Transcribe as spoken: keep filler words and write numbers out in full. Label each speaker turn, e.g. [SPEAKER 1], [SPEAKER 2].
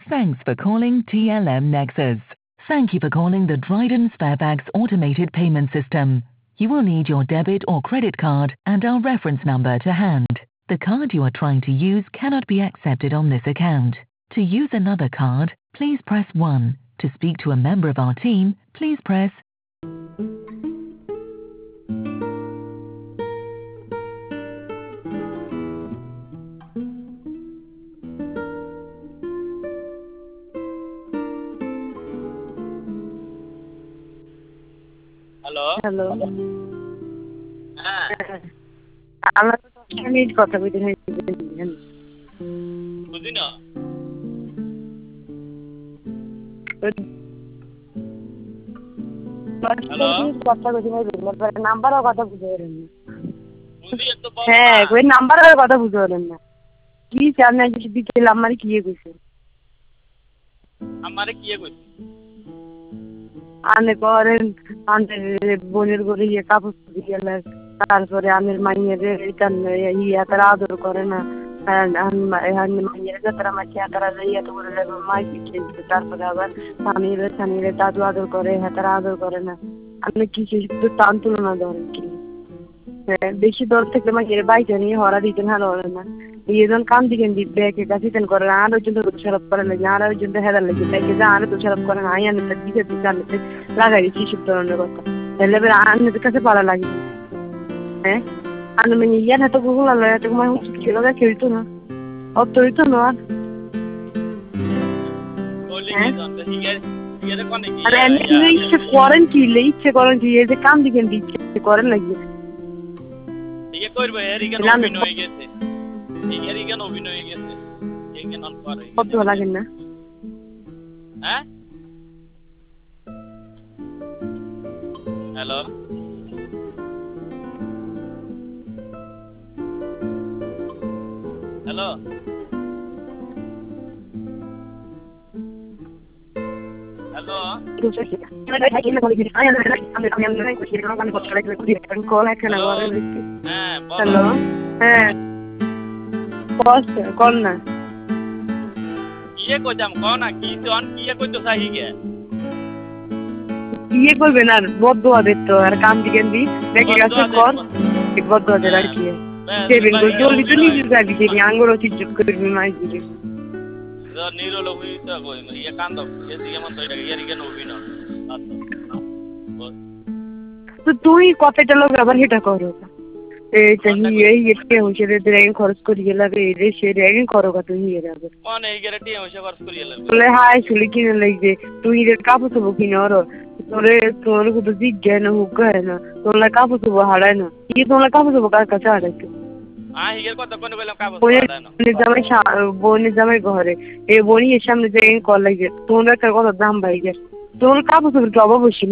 [SPEAKER 1] Thanks for calling T L M Nexus. Thank you for calling the Dryden Sparebags automated payment system. You will need your debit or credit card and our reference number to hand. The card you are trying to use cannot be accepted on this account. To use another card, please press one. To speak to a member of our team, please press
[SPEAKER 2] hello
[SPEAKER 3] hello
[SPEAKER 2] হ্যাঁ
[SPEAKER 3] আমরা তো দশ minute কথা বলতে
[SPEAKER 2] বুঝি না hello
[SPEAKER 3] কথা বলতে নাম্বারও কথা বুঝতে পারেন না
[SPEAKER 2] বুঝি একটু বলো
[SPEAKER 3] হ্যাঁ
[SPEAKER 2] না
[SPEAKER 3] ওই নাম্বারের কথা বুঝতে পারেন না কি চান না কিছু বিকেল আমার কি কইছে
[SPEAKER 2] আমারে কি কইছে
[SPEAKER 3] আনে করেন আনে বোনের করে ইয়ে কাপড় দিয়ে গেলে তারপরে আমের মাইয়ের রিটার্ন ইয়ে তারা আদর করে না মাইয়ের যাত্রা মাছি তারা ইয়ে তো করে মাই শিখেছে তারপরে আবার স্বামীর স্বামীর দাদু আদর করে হ্যাঁ তারা আদর করে না আপনি কি একটু টান তুলনা ধরেন কি হ্যাঁ বেশি দর থেকে মাইয়ের বাইকে নিয়ে হরা দিতেন হ্যাঁ ধরেন না ইয়েজন কান দিকেন দি ব্যাগে কাছিতেন করে আর ওই জন্য দোষারোপ করে লাগে আর ওই জন্য হেদার লাগে ব্যাগে যা আর দোষারোপ করে না আই আনে দিকে দিকে আনতে লাগাই দিচ্ছি সব ধরনের কথা তাহলে এবার আনতে কাছে পারা লাগে হ্যাঁ আনন্দ মানে ইয়ার হাতে গুগল আলো এত সময় খেলো গা খেলতো না অত হইতো না আর আর এমনি ইচ্ছে করেন কি ইচ্ছে করেন কি এই যে কান দিকেন দি ইচ্ছে করেন লাগে
[SPEAKER 2] ইয়ে করবে এরিগান অভিনয় হয়ে গেছে এরিগান অভিনয় হয়ে গেছে এরিগান অন করে
[SPEAKER 3] কত লাগে না
[SPEAKER 2] হ্যাঁ হ্যালো হ্যালো হ্যালো
[SPEAKER 3] হ্যালো হ্যাঁ কল না
[SPEAKER 2] ইয়ে কইতাম কও না কি জন কি কইতো চাহি গে
[SPEAKER 3] ইয়ে করবেন আর বদদোয়া দিত আর কান দিকেন দি দেখে গেছে কল বদদোয়া দেয় আর কি সেভিং করে জলদি তো নিজে যাবি কি আঙ্গুরও চিৎচুট করবি মাই দিবি
[SPEAKER 2] নিরো লোভি তো কই ইয়ে কান্দ এসি কেমন তো এটা ইয়ারি কেন অভিনয়
[SPEAKER 3] তো তুই কতটা লোক আবার এটা করো এই চাহি এই এতে হইছে রে ড্রাইভিং খরচ করি গেলা রে রে সে ড্রাইভিং করো কত হিয়ে যাবে
[SPEAKER 2] কোন এই গ্যারান্টি হইছে খরচ করি গেলা
[SPEAKER 3] বলে হাই শুলি কিনে লাগবে তুই রে কাপড় তো কিনে আর তোরে তোর কত জিজ্ঞাসা হোক না তোর কাপড় তো হারায় না কি তোর কাপড় তো কার কাছে হারায়
[SPEAKER 2] আ হিগের কথা কোন বললাম কাপড় হারায় না
[SPEAKER 3] জামাই বোনের জামাই ঘরে এই বোনই এর সামনে যে কল লাগে তোর একটা কত দাম ভাই তোর কাপড় তো অবশ্যই